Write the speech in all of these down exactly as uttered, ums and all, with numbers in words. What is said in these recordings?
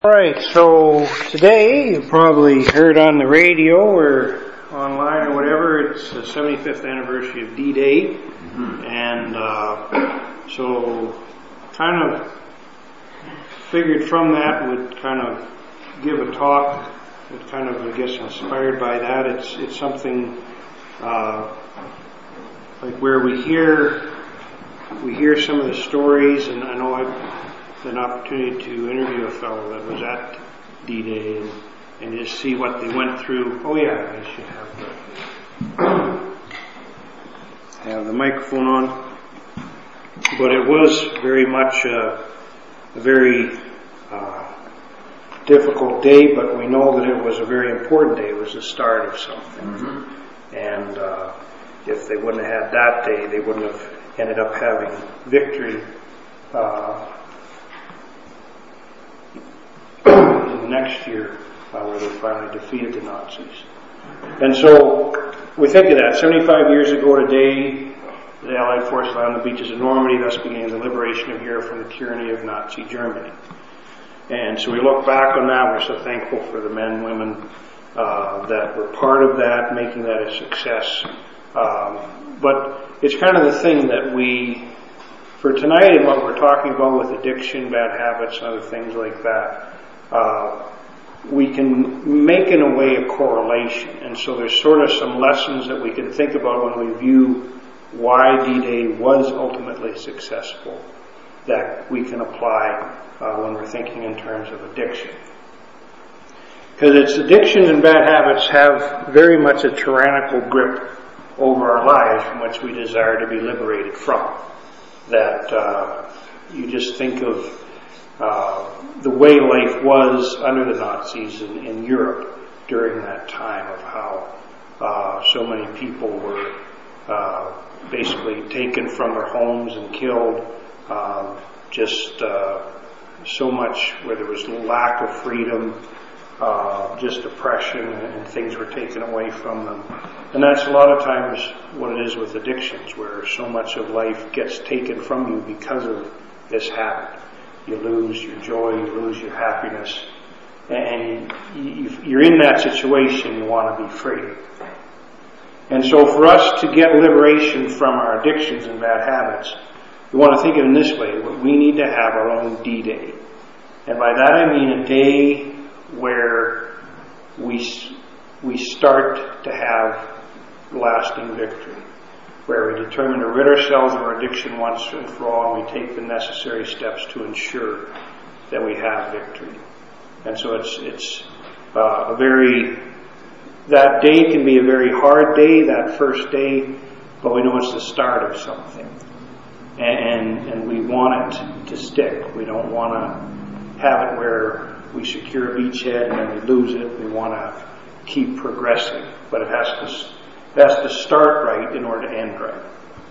Alright, so today, you probably heard on the radio or online or whatever, it's the seventy-fifth anniversary of D-Day, mm-hmm. and uh, so kind of figured from that would kind of give a talk that kind of, I guess, inspired by that. It's it's something uh, like where we hear we hear some of the stories, and I know I've an opportunity to interview a fellow that was at D-Day and, and just see what they went through. Oh yeah, I should have the, have the microphone on. But it was very much a, a very uh, difficult day, but we know that it was a very important day. It was the start of something. Mm-hmm. And uh, if they wouldn't have had that day, they wouldn't have ended up having victory uh, in the next year, uh, where they finally defeated the Nazis. And so we think of that. seventy-five years ago today, the Allied forces landed on the beaches of Normandy, thus began the liberation of Europe from the tyranny of Nazi Germany. And so we look back on that. We're so thankful for the men and women uh, that were part of that, making that a success. Um, but it's kind of the thing that we, for tonight and what we're talking about with addiction, bad habits, and other things like that, Uh, we can make in a way a correlation. And so there's sort of some lessons that we can think about when we view why D-Day was ultimately successful that we can apply uh, when we're thinking in terms of addiction. Because it's addictions and bad habits have very much a tyrannical grip over our lives from which we desire to be liberated from. That uh, you just think of Uh, the way life was under the Nazis in, in Europe during that time, of how uh, so many people were uh, basically taken from their homes and killed, um, just uh, so much where there was lack of freedom, uh, just oppression, and things were taken away from them. And that's a lot of times what it is with addictions, where so much of life gets taken from you because of this habit. You lose your joy, you lose your happiness, and you, you're in that situation, you want to be free. And so for us to get liberation from our addictions and bad habits, we want to think of it in this way: we need to have our own D-Day. And by that I mean a day where we, we start to have lasting victory, where we determine to rid ourselves of our addiction once and for all, and we take the necessary steps to ensure that we have victory. And so it's it's uh, a very, that day can be a very hard day, that first day, but we know it's the start of something. And, and, and we want it to stick. We don't want to have it where we secure a beachhead and then we lose it. We want to keep progressing, but it has to It has to start right in order to end right.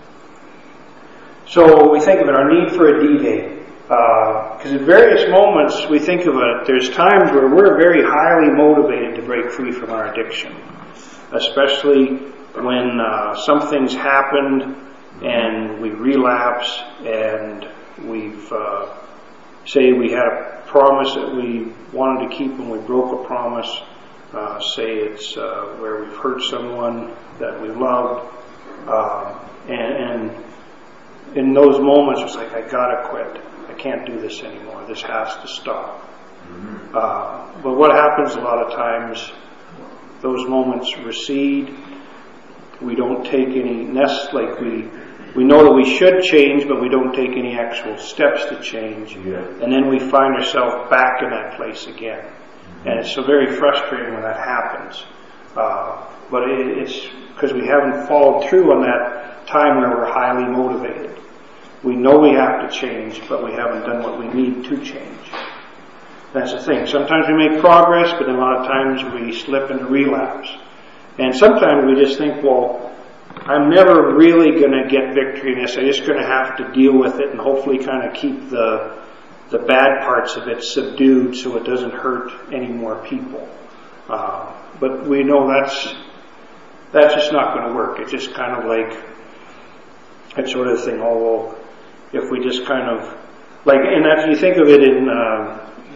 So we think of it, our need for a D-Day. Because uh, at various moments we think of it, there's times where we're very highly motivated to break free from our addiction. Especially when uh, something's happened and we relapse and we've, uh, say we had a promise that we wanted to keep and we broke a promise. Uh, say it's uh, where we've hurt someone that we loved, uh, and, and in those moments it's like, I gotta quit. I can't do this anymore. This has to stop. Mm-hmm. Uh, but what happens a lot of times, those moments recede. We don't take any nest like we we know that we should change, but we don't take any actual steps to change, yeah. And then we find ourselves back in that place again. And it's so very frustrating when that happens. Uh, but it, it's because we haven't followed through on that time where we're highly motivated. We know we have to change, but we haven't done what we need to change. That's the thing. Sometimes we make progress, but then a lot of times we slip into relapse. And sometimes we just think, well, I'm never really going to get victory in this. I'm just going to have to deal with it and hopefully kind of keep the the bad parts of it subdued so it doesn't hurt any more people. Uh, but we know that's that's just not going to work. It's just kind of like that sort of thing. Oh, well, if we just kind of, like, and if you think of it in uh,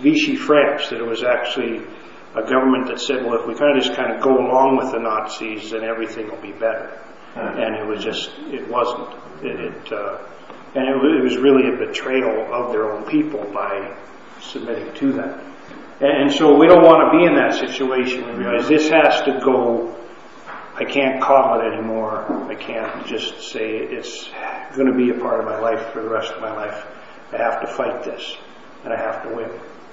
Vichy France, that it was actually a government that said, well, if we kind of just kind of go along with the Nazis, then everything will be better. And it was just, it wasn't. It, it uh, and it, it was really a betrayal of their own people by submitting to that. And, and so we don't want to be in that situation. We realize this has to go. I can't call it anymore. I can't just say it's going to be a part of my life for the rest of my life. I have to fight this, and I have to win.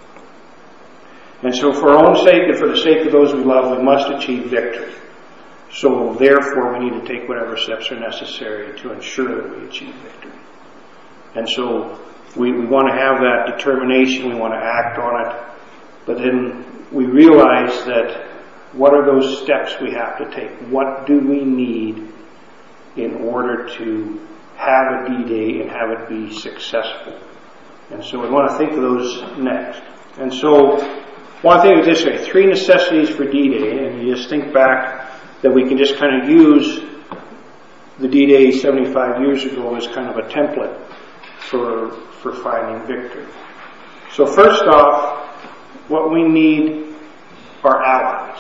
And so for our own sake and for the sake of those we love, we must achieve victory. So therefore we need to take whatever steps are necessary to ensure that we achieve victory. And so we, we want to have that determination, we want to act on it, but then we realize that what are those steps we have to take? What do we need in order to have a D-Day and have it be successful? And so we want to think of those next. And so one thing is this way, three necessities for D-Day, and you just think back that we can just kind of use the D-Day seventy-five years ago as kind of a template for, for finding victory. So first off, what we need are allies.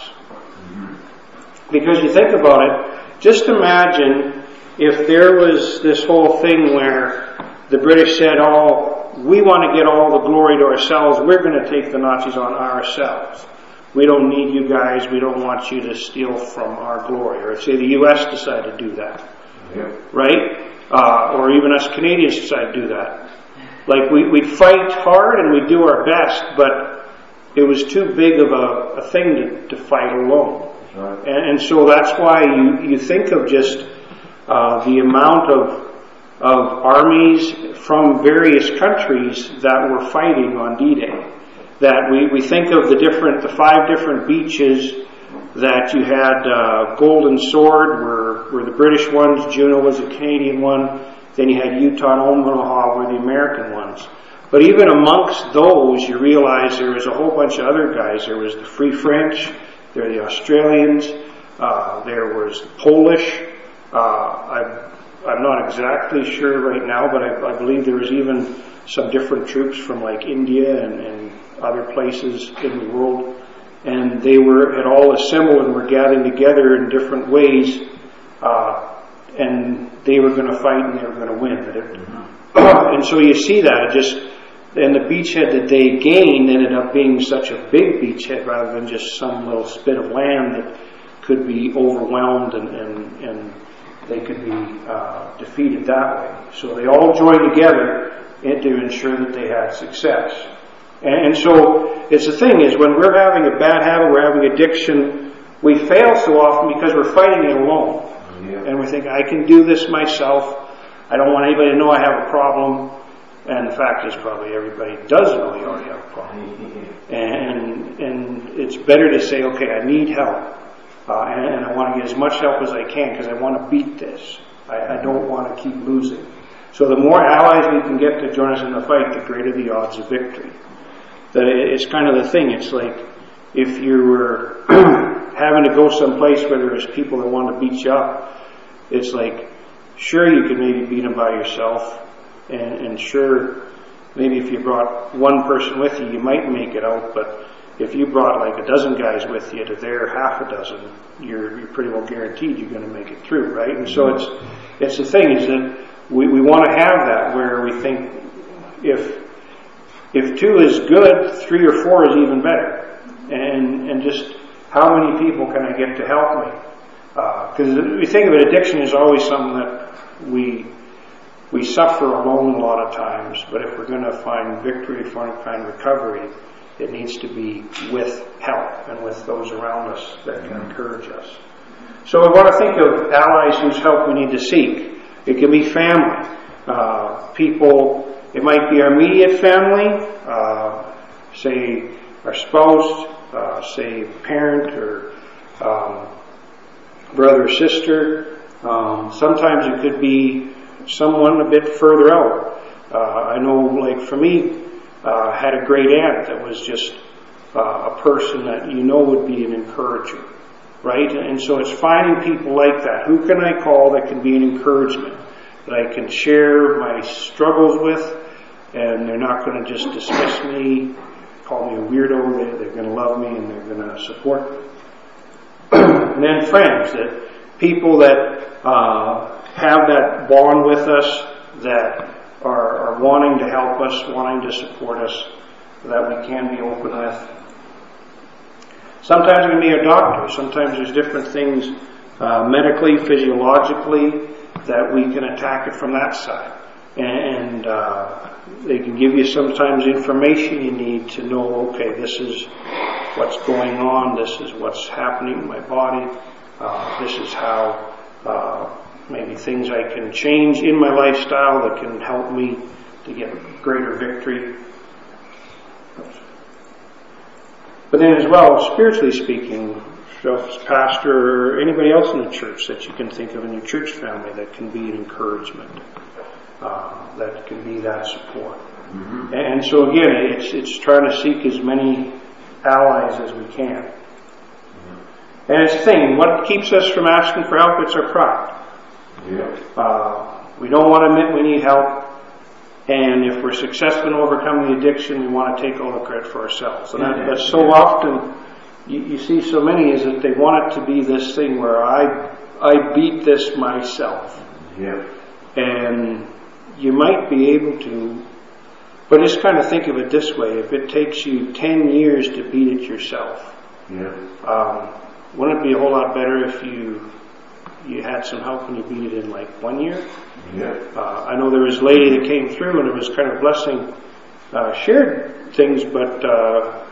Because you think about it, just imagine if there was this whole thing where the British said, oh, we want to get all the glory to ourselves, we're going to take the Nazis on ourselves. We don't need you guys, we don't want you to steal from our glory. Or say the U S decided to do that. Yeah. Right? Uh, or even us Canadians decide to do that. Like we, we'd fight hard and we'd do our best, but it was too big of a, a thing to, to fight alone. Right. And, and so that's why you, you think of just uh, the amount of of armies from various countries that were fighting on D-Day. That we, we think of the different, the five different beaches that you had. uh, Golden Sword were, were the British ones, Juno was the Canadian one, then you had Utah and Omaha were the American ones. But even amongst those, you realize there was a whole bunch of other guys. There was the Free French, there were the Australians, uh, there was Polish, uh, I I'm not exactly sure right now, but I, I believe there was even some different troops from like India and, and other places in the world, and they were had all assembled and were gathering together in different ways, uh, and they were going to fight and they were going to win. Mm-hmm. And so you see that it just, and the beachhead that they gained ended up being such a big beachhead rather than just some little spit of land that could be overwhelmed and and, and they could be uh, defeated that way. So they all joined together to ensure that they had success. And, and so it's the thing is when we're having a bad habit, we're having addiction, we fail so often because we're fighting it alone. Yeah. And we think, I can do this myself. I don't want anybody to know I have a problem. And the fact is probably everybody does know you already have a problem. And, and it's better to say, okay, I need help. Uh, and, and I want to get as much help as I can because I want to beat this. I, I don't want to keep losing. So the more allies we can get to join us in the fight, the greater the odds of victory. That it's kind of the thing. It's like if you were having to go someplace where there's people that want to beat you up, it's like, sure, you could maybe beat them by yourself, and, and sure, maybe if you brought one person with you, you might make it out, but if you brought like a dozen guys with you to their half a dozen, you're, you're pretty well guaranteed you're going to make it through, right? And so it's it's the thing is that we, we want to have that where we think if if two is good, three or four is even better. And and just how many people can I get to help me? Because uh, we think of it, addiction is always something that we we suffer alone a lot of times. But if we're going to find victory, if we're going to find recovery, it needs to be with help and with those around us that can encourage us. So we want to think of allies whose help we need to seek. It can be family, uh, people. It might be our immediate family, uh, say our spouse, uh, say parent or um, brother or sister. Um, sometimes it could be someone a bit further out. Uh, I know, like for me, uh, had a great aunt that was just uh, a person that you know would be an encourager, right? And so it's finding people like that. Who can I call that can be an encouragement, that I can share my struggles with, and they're not going to just dismiss me, call me a weirdo, they, they're going to love me and they're going to support me. And then friends, that people that uh, have that bond with us, that are, are wanting to help us, wanting to support us, that we can be open with. Sometimes it can be a doctor. Sometimes there's different things uh, medically, physiologically, that we can attack it from that side. And uh, they can give you sometimes information you need to know, okay, this is what's going on, this is what's happening in my body, uh, this is how uh, maybe things I can change in my lifestyle that can help me to get greater victory. But then as well, spiritually speaking, yourself as pastor or anybody else in the church that you can think of in your church family that can be an encouragement, uh, that can be that support. Mm-hmm. And so again, it's it's trying to seek as many allies as we can. Mm-hmm. And it's the thing, what keeps us from asking for help? It's our pride. Yeah. Uh, we don't want to admit we need help. And if we're successful in overcoming the addiction, we want to take all the credit for ourselves. And that, that's so often, you, you see so many, is that they want it to be this thing where I I beat this myself. Yeah. And you might be able to, but just kind of think of it this way. If it takes you ten years to beat it yourself, yeah. um, wouldn't it be a whole lot better if you you had some help and you beat it in like one year? Yeah. Uh, I know there was a lady that came through and it was kind of blessing, uh, shared things, but uh,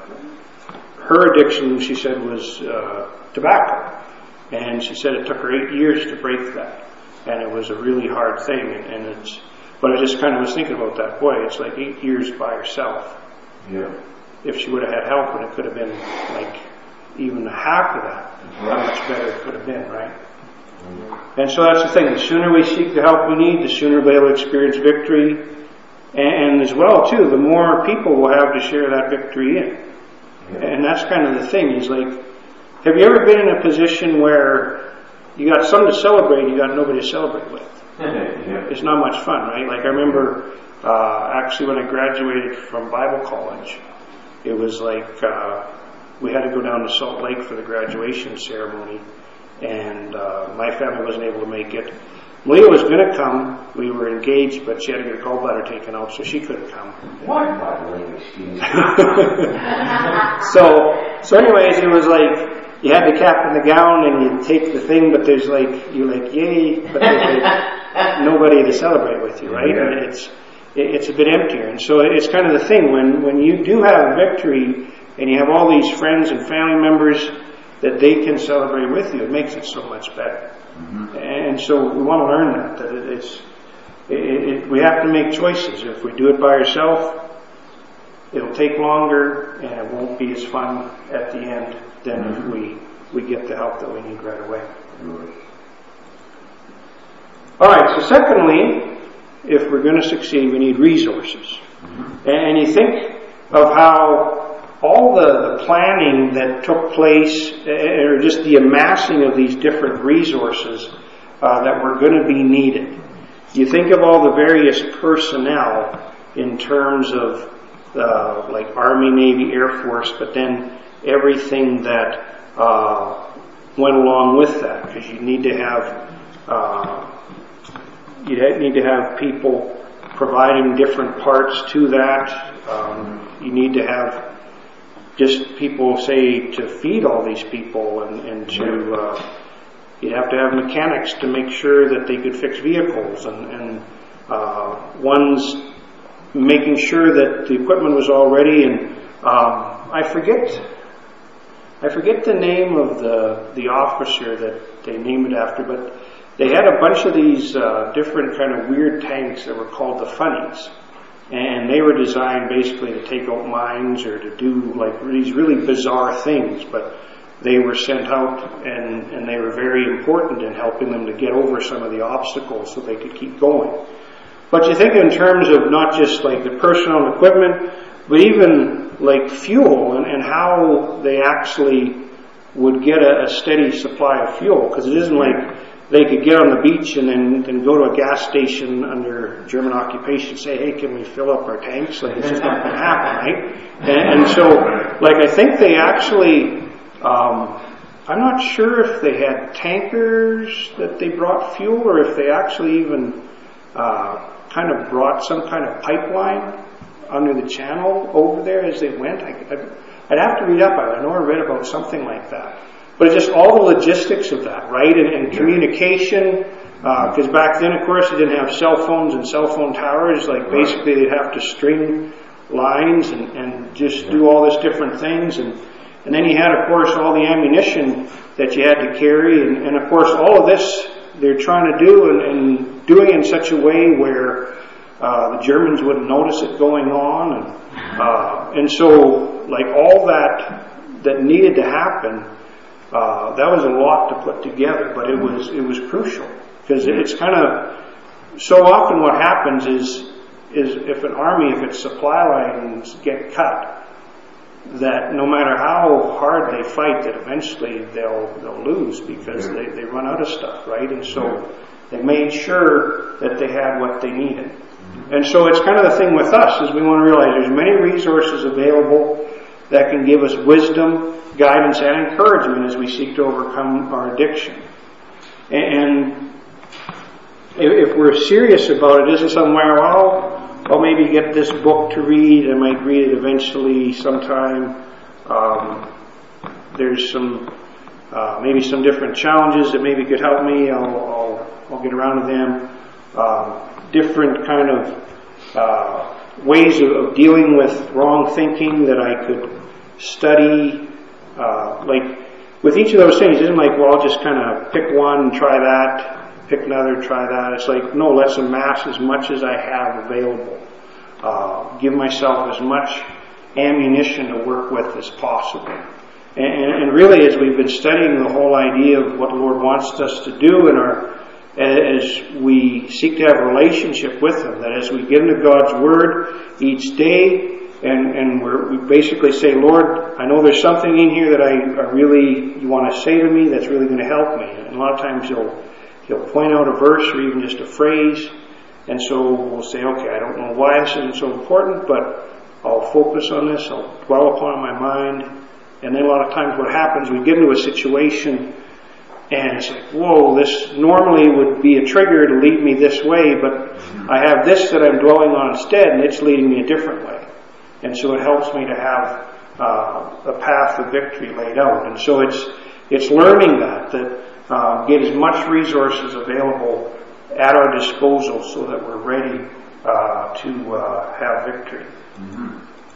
her addiction, she said, was uh, tobacco. And she said it took her eight years to break that. And it was a really hard thing. And, and it's, but I just kind of was thinking about that. Boy, it's like eight years by herself. Yeah. If she would have had help, and it could have been like even half of that, how much better it could have been, right? And so that's the thing. The sooner we seek the help we need, the sooner we'll be able to experience victory. And, and as well, too, the more people we'll have to share that victory in. Yeah. And that's kind of the thing. Is like, have you ever been in a position where you got something to celebrate and you got nobody to celebrate with? Yeah. It's not much fun, right? Like I remember uh, actually when I graduated from Bible college, it was like uh, we had to go down to Salt Lake for the graduation ceremony. And uh, my family wasn't able to make it. Malia was going to come. We were engaged, but she had to get her gallbladder taken out, so she couldn't come. What? Excuse me. so, so anyways, it was like you had the cap and the gown, and you take the thing, but there's like you're like yay, but there's like nobody to celebrate with you, right? Yeah. And it's it's a bit emptier. And so it's kind of the thing when when you do have a victory, and you have all these friends and family members that they can celebrate with you, it makes it so much better. Mm-hmm. And so we want to learn that, that it, it's, it, it, we have to make choices. If we do it by ourselves, it'll take longer and it won't be as fun at the end than mm-hmm. if we, we get the help that we need right away. Mm-hmm. Alright, so secondly, if we're going to succeed, we need resources. Mm-hmm. And you think of how all the, the planning that took place, or just the amassing of these different resources uh, that were going to be needed. You think of all the various personnel in terms of uh, like Army, Navy, Air Force, but then everything that uh, went along with that, because you need to have uh, you need to have people providing different parts to that. Um, you need to have just people, say, to feed all these people, and, and to, uh, you'd have to have mechanics to make sure that they could fix vehicles, and, and uh, ones making sure that the equipment was all ready, and um, I forget, I forget the name of the, the officer that they named it after, but they had a bunch of these uh, different kind of weird tanks that were called the funnies. And they were designed basically to take out mines or to do like these really bizarre things, but they were sent out and, and they were very important in helping them to get over some of the obstacles so they could keep going. But you think in terms of not just like the personnel and equipment, but even like fuel and, and how they actually would get a, a steady supply of fuel, because it isn't like they could get on the beach and then, then go to a gas station under German occupation and say, hey, can we fill up our tanks? Like, it's just not going to happen, right? And, and so, like, I think they actually, um, I'm not sure if they had tankers that they brought fuel or if they actually even uh, kind of brought some kind of pipeline under the channel over there as they went. I, I'd have to read up on it. I know I read about something like that. But just all the logistics of that, right? And, and communication, because uh, back then, of course, they didn't have cell phones and cell phone towers. Like, basically, they'd have to string lines and, and just do all these different things. And, and then you had, of course, all the ammunition that you had to carry. And, and of course, all of this they're trying to do and, and doing it in such a way where uh, the Germans wouldn't notice it going on. And, uh, and so, like, all that that needed to happen, Uh, that was a lot to put together, but it was it was crucial because it's kind of so often what happens is is if an army, if its supply lines get cut, that no matter how hard they fight, that eventually they'll they'll lose because they, they run out of stuff, right? And so they made sure that they had what they needed. And so it's kind of the thing with us is we want to realize there's many resources available that can give us wisdom, guidance, and encouragement as we seek to overcome our addiction. And if we're serious about it, isn't somewhere, well, I'll maybe get this book to read. I might read it eventually sometime. Um, there's some, uh, maybe some different challenges that maybe could help me. I'll, I'll, I'll get around to them. Um, different kind of uh, ways of, of dealing with wrong thinking that I could study. Uh, like, with each of those things, it isn't like, well, I'll just kind of pick one, try that, pick another, try that. It's like, no, let's amass as much as I have available. Uh, give myself as much ammunition to work with as possible. And, and, and really, as we've been studying the whole idea of what the Lord wants us to do in our, as we seek to have a relationship with Him, that as we get into God's Word each day, And, and we're, we basically say, Lord, I know there's something in here that I, I really, you want to say to me that's really going to help me. And a lot of times He'll, He'll point out a verse or even just a phrase. And so we'll say, okay, I don't know why this isn't so important, but I'll focus on this. I'll dwell upon it in my mind. And then a lot of times what happens, we get into a situation and it's like, whoa, this normally would be a trigger to lead me this way, but I have this that I'm dwelling on instead and it's leading me a different way. And so it helps me to have uh, a path of victory laid out. And so it's it's learning that, that uh, get as much resources available at our disposal so that we're ready uh, to uh, have victory. Mm-hmm.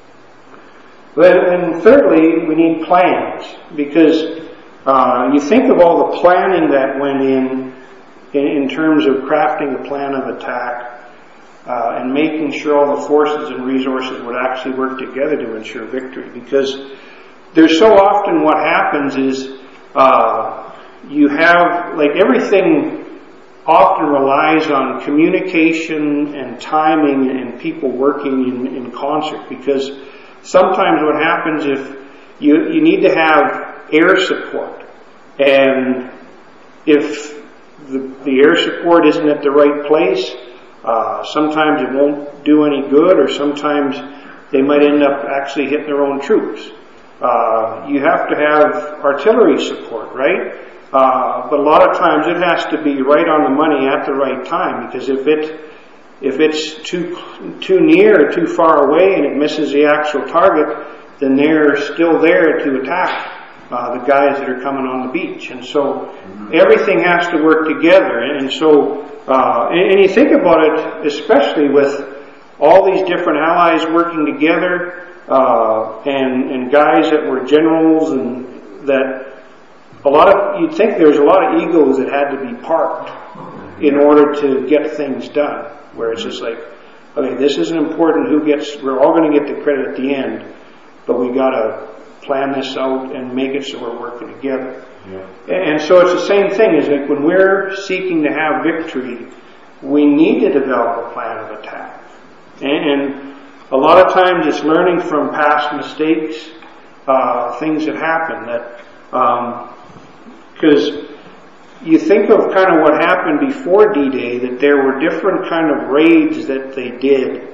But, and thirdly, we need plans, because uh, you think of all the planning that went in, in in terms of crafting a plan of attack. Uh, and making sure all the forces and resources would actually work together to ensure victory. Because there's so often what happens is uh, you have, like, everything often relies on communication and timing and people working in, in concert. Because sometimes what happens if you, you need to have air support, and if the, the air support isn't at the right place, Uh, sometimes it won't do any good, or sometimes they might end up actually hitting their own troops. Uh, you have to have artillery support, right? Uh, but a lot of times it has to be right on the money at the right time, because if it if it's too too near or too far away and it misses the actual target, then they're still there to attack uh, the guys that are coming on the beach. And so everything has to work together. And so Uh, and, and you think about it, especially with all these different allies working together, uh, and, and guys that were generals, and that a lot of, you'd think there was a lot of egos that had to be parked in order to get things done. Where it's just like, okay, this isn't important who gets, we're all going to get the credit at the end, but we got to plan this out and make it so we're working together. Yeah. And so it's the same thing, is that when we're seeking to have victory, we need to develop a plan of attack. And, and a lot of times it's learning from past mistakes, uh, things that happen. That because um, you think of kind of what happened before D-Day, that there were different kind of raids that they did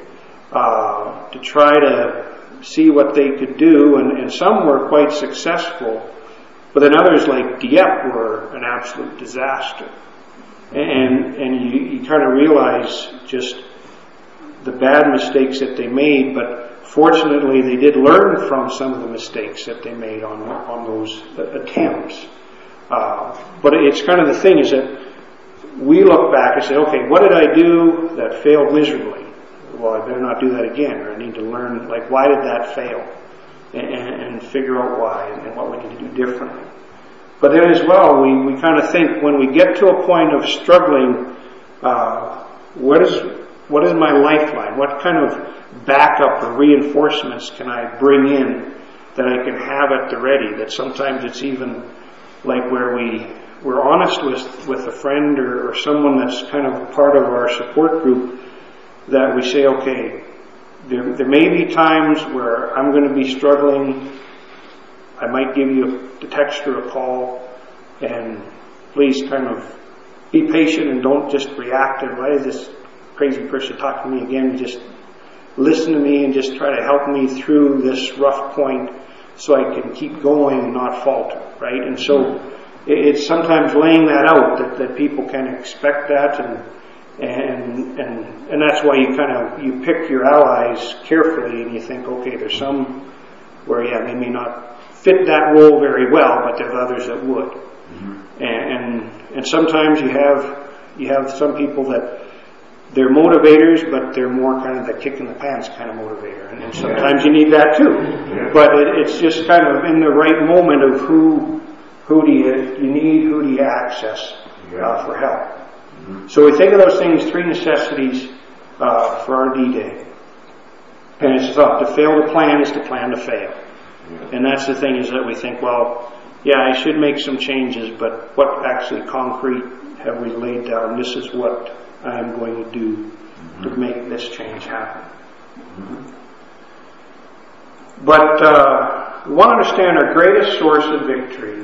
uh, to try to see what they could do, and, and some were quite successful, but then others like Dieppe were an absolute disaster. And and you, you kind of realize just the bad mistakes that they made, but fortunately they did learn from some of the mistakes that they made on on those attempts. Uh, but it's kind of the thing is that we look back and say, okay, what did I do that failed miserably? Well, I better not do that again, or I need to learn, like, why did that fail? And, and figure out why and what we need to do differently. But then as well, we, we kind of think when we get to a point of struggling, uh, what is what is my lifeline? What kind of backup or reinforcements can I bring in that I can have at the ready? That sometimes it's even like where we, we're honest with, with a friend or, or someone that's kind of part of our support group, that we say, okay, there, there may be times where I'm going to be struggling. I might give you a text or a call, and please kind of be patient and don't just react and why is this crazy person talking to me again? Just listen to me and just try to help me through this rough point so I can keep going and not falter, right? And so it's sometimes laying that out that, that people can expect that, and and and and that's why you kind of you pick your allies carefully, and you think, okay, there's some where yeah they may not fit that role very well, but there's others that would. Mm-hmm. And, and and sometimes you have you have some people that they're motivators, but they're more kind of the kick in the pants kind of motivator, and, and sometimes you need that too. Yeah. But it, it's just kind of in the right moment of who who do you you need, who do you access uh, for help. Mm-hmm. So we think of those things, three necessities uh, for our D-Day, and it's thought to fail to plan is to plan to fail. Yeah. And that's the thing, is that we think, well, yeah, I should make some changes, but what actually concrete have we laid down? This is what I'm going to do mm-hmm. to make this change happen. Mm-hmm. But uh, we want to understand our greatest source of victory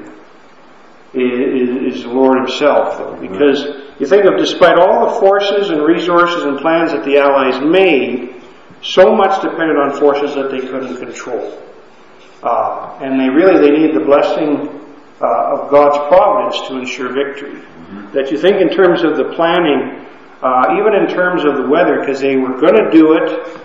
is, is the Lord Himself, though, because mm-hmm. you think of, despite all the forces and resources and plans that the Allies made, so much depended on forces that they couldn't control. Uh, and they really, they need the blessing uh, of God's providence to ensure victory. Mm-hmm. That you think in terms of the planning, uh, even in terms of the weather, because they were going to do it,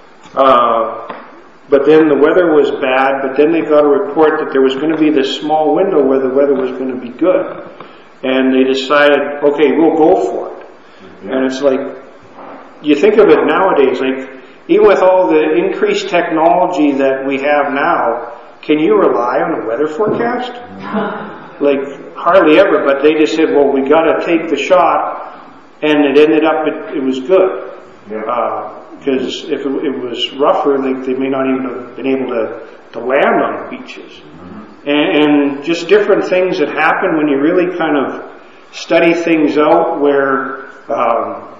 uh, but then the weather was bad, but then they got a report that there was going to be this small window where the weather was going to be good. And they decided, okay, we'll go for it. Mm-hmm. And it's like, you think of it nowadays, like, even with all the increased technology that we have now, can you rely on a weather forecast? Like, hardly ever, but they just said, well, we got to take the shot, and it ended up, it, it was good. Because uh, if it, it was rougher, like, they may not even have been able to, to land on the beaches. Mm-hmm. And, and just different things that happen when you really kind of study things out, where um,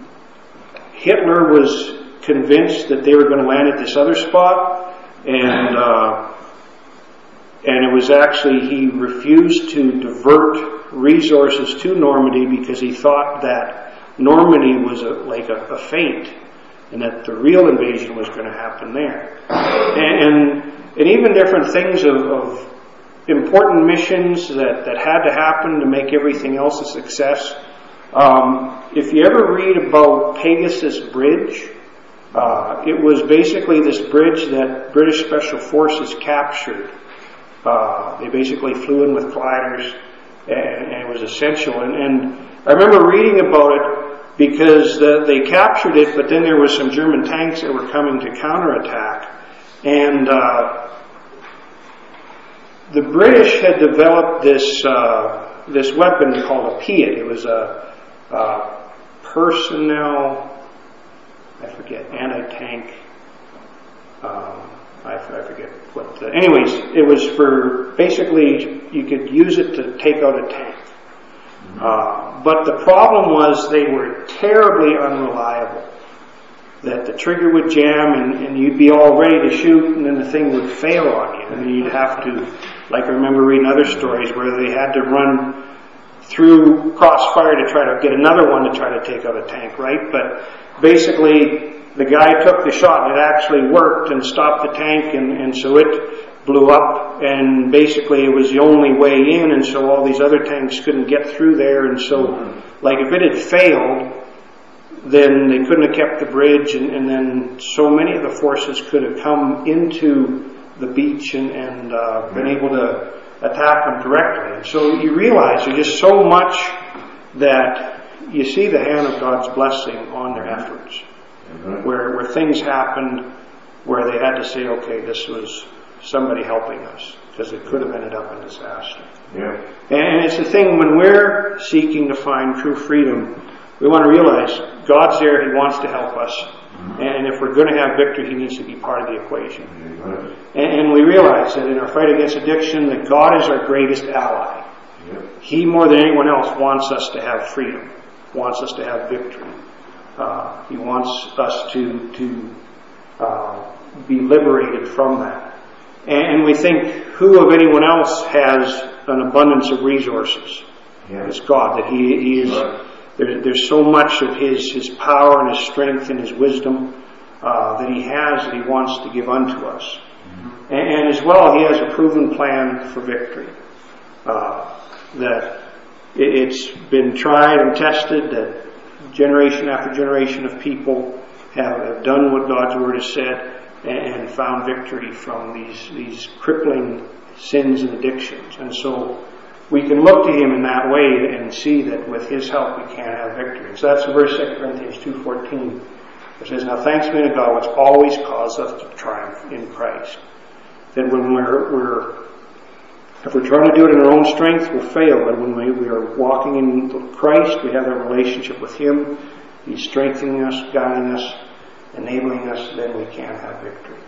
Hitler was convinced that they were going to land at this other spot, and uh, and it was actually, he refused to divert resources to Normandy because he thought that Normandy was a, like a, a feint, and that the real invasion was going to happen there. And, and, and even different things of, of important missions that, that had to happen to make everything else a success. Um, if you ever read about Pegasus Bridge, Uh, it was basically this bridge that British Special Forces captured. Uh, they basically flew in with gliders, and, and it was essential. And, and I remember reading about it because the, they captured it, but then there was some German tanks that were coming to counterattack. And uh, the British had developed this uh, this weapon called a P I A T. It was a, a personnel... I forget, anti-tank, um, I, I forget what, the, anyways, it was for, basically, you could use it to take out a tank. Mm-hmm. Uh, but the problem was they were terribly unreliable. That the trigger would jam and, and you'd be all ready to shoot, and then the thing would fail on you. And you'd have to, like I remember reading other stories where they had to run threw crossfire to try to get another one to try to take out a tank, right? But basically, the guy took the shot and it actually worked and stopped the tank, and, and so it blew up, and basically it was the only way in, and so all these other tanks couldn't get through there, and so, like, if it had failed, then they couldn't have kept the bridge, and, and then so many of the forces could have come into the beach and, and uh, been able to attack them directly. And so you realize there's just so much that you see the hand of God's blessing on their efforts, mm-hmm. where, where things happened where they had to say, okay, this was somebody helping us, because it could have ended up in disaster. Yeah. And it's the thing, when we're seeking to find true freedom, we want to realize God's there, He wants to help us. Mm-hmm. And if we're going to have victory, He needs to be part of the equation. Mm-hmm. And, and we realize that in our fight against addiction, that God is our greatest ally. Yep. He, more than anyone else, wants us to have freedom, wants us to have victory. Uh, he wants us to, to uh, be liberated from that. And we think, who of anyone else has an abundance of resources? Yeah. It's God, that He, he is... Right. There, there's so much of His, His power and His strength and His wisdom uh, that He has that He wants to give unto us. Mm-hmm. And, and as well, He has a proven plan for victory. Uh, that it, it's been tried and tested, that generation after generation of people have, have done what God's Word has said and, and found victory from these, these crippling sins and addictions. And so we can look to Him in that way and see that with His help we can have victory. So that's verse Second Corinthians two fourteen. It says, now thanks be to God, which always causes us to triumph in Christ. That when we're, we're, if we're trying to do it in our own strength, we'll fail. But when we, we are walking in Christ, we have a relationship with Him. He's strengthening us, guiding us, enabling us, then we can have victory.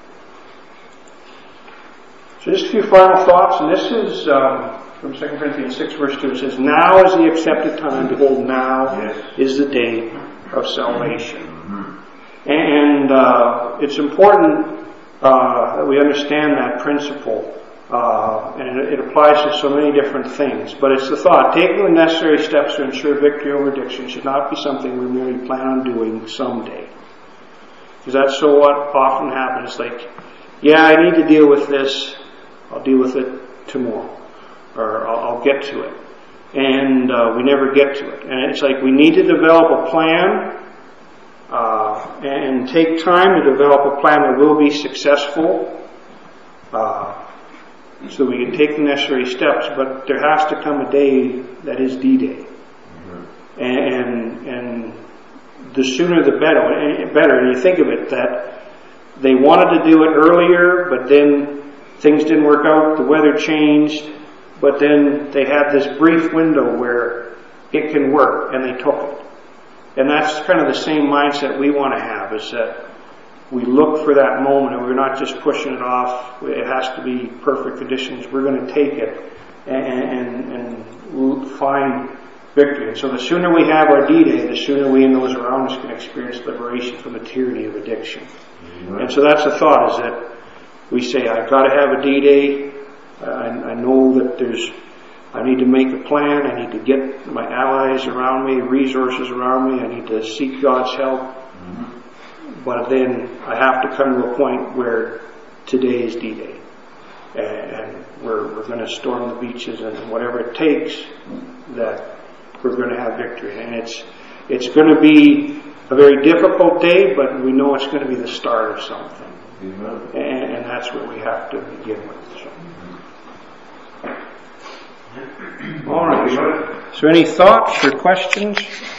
So just a few final thoughts, and this is um, from Second Corinthians six, verse two. It says, now is the accepted time. Behold, now yes. is the day of salvation. Mm-hmm. And uh, it's important uh, that we understand that principle. Uh, and it, it applies to so many different things. But it's the thought, taking the necessary steps to ensure victory over addiction should not be something we merely plan on doing someday. Because that's so what often happens. It's like, yeah, I need to deal with this. I'll deal with it tomorrow. Or I'll, I'll get to it. And uh, we never get to it. And it's like we need to develop a plan uh, and take time to develop a plan that will be successful uh, so we can take the necessary steps. But there has to come a day that is D-Day. Mm-hmm. And, and the sooner the better. better. And you think of it, that they wanted to do it earlier, but then things didn't work out, the weather changed, but then they had this brief window where it can work, and they took it. And that's kind of the same mindset we want to have, is that we look for that moment, and we're not just pushing it off. It has to be perfect conditions. We're going to take it and, and, and find victory. And so the sooner we have our D-Day, the sooner we and those around us can experience liberation from the tyranny of addiction. Mm-hmm. And so that's the thought, is that we say, I've got to have a D-Day. I, I know that there's, I need to make a plan. I need to get my allies around me, resources around me. I need to seek God's help. Mm-hmm. But then I have to come to a point where today is D-Day. And we're, we're going to storm the beaches, and whatever it takes, that we're going to have victory. And it's, it's going to be a very difficult day, but we know it's going to be the start of something. Mm-hmm. And, and that's what we have to begin with. So. All right. So, so any thoughts or questions?